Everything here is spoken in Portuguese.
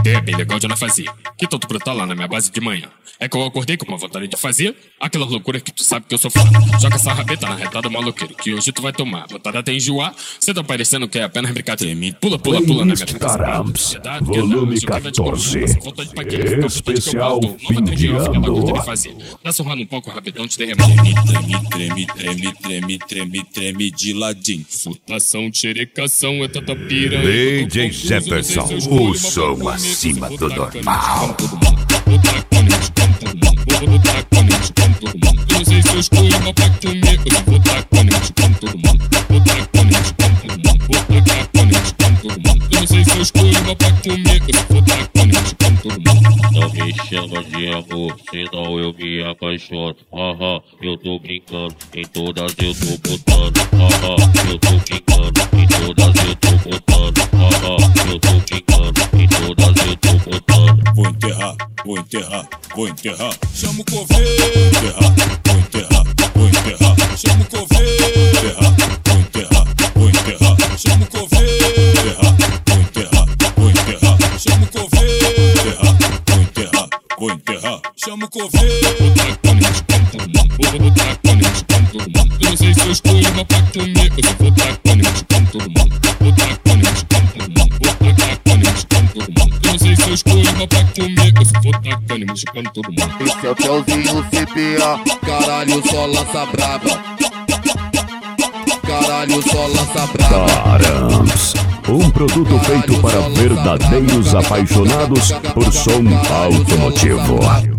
ideia bem legal de não fazer. Que tanto brotar lá na minha base de manhã. É que eu acordei com uma vontade de fazer aquela loucura que tu sabe que eu sou fã. Joga essa rabeta na retada maloqueiro, que hoje tu vai tomar. Botada até enjoar, cê tá parecendo que é apenas brincadeira. Pula, pula, pula na minha cabeça. Volume 14. Especial fim de ano. Dá surrando um pouco rapidão de derremate. Treme, treme, treme, treme, treme de ladinho. Furtação, xerecação, é tanta piranha. DJ Jefferson, o som acima do normal. Eu não sei se eu escolho uma pra comer. Eu vou tacar panete com todo mundo. Vou tacar panete com todo mundo. Vou tacar panete com todo mundo. Eu não sei se eu escolho uma pra comer. Eu vou tacar panete com todo mundo. Não me chama de amor, senão eu me apaixono. Eu tô brincando, em todas eu tô botando. Eu tô brincando, em todas eu tô botando. Eu tô brincando, em todas eu tô botando. Vou enterrar, vou enterrar, vou enterrar. Chama o coveiro. Enterrar, vou enterrar, vou enterrar. Chama o coveiro. Enterrar, vou enterrar, vou enterrar. Chama o coveiro. Enterrar, vou enterrar, vou enterrar. Chama o coveiro. Enterrar, vou enterrar, vou enterrar. Chama o coveiro. Vou tacar panete com todo mundo. Vou tacar panete com todo mundo. Eu não sei se eu escolho uma pra comer. Eu vou tacar panete com todo mundo. Vou tacar panete com todo mundo. Vou tacar panete com todo mundo. Eu não sei se eu escolho uma pra comer. Eu vou tacar panete com todo mundo. Esse é o Telzinho CPA, caralho, só lança braba. Caralho, só lança braba. Taramps, um produto feito para verdadeiros apaixonados por som automotivo.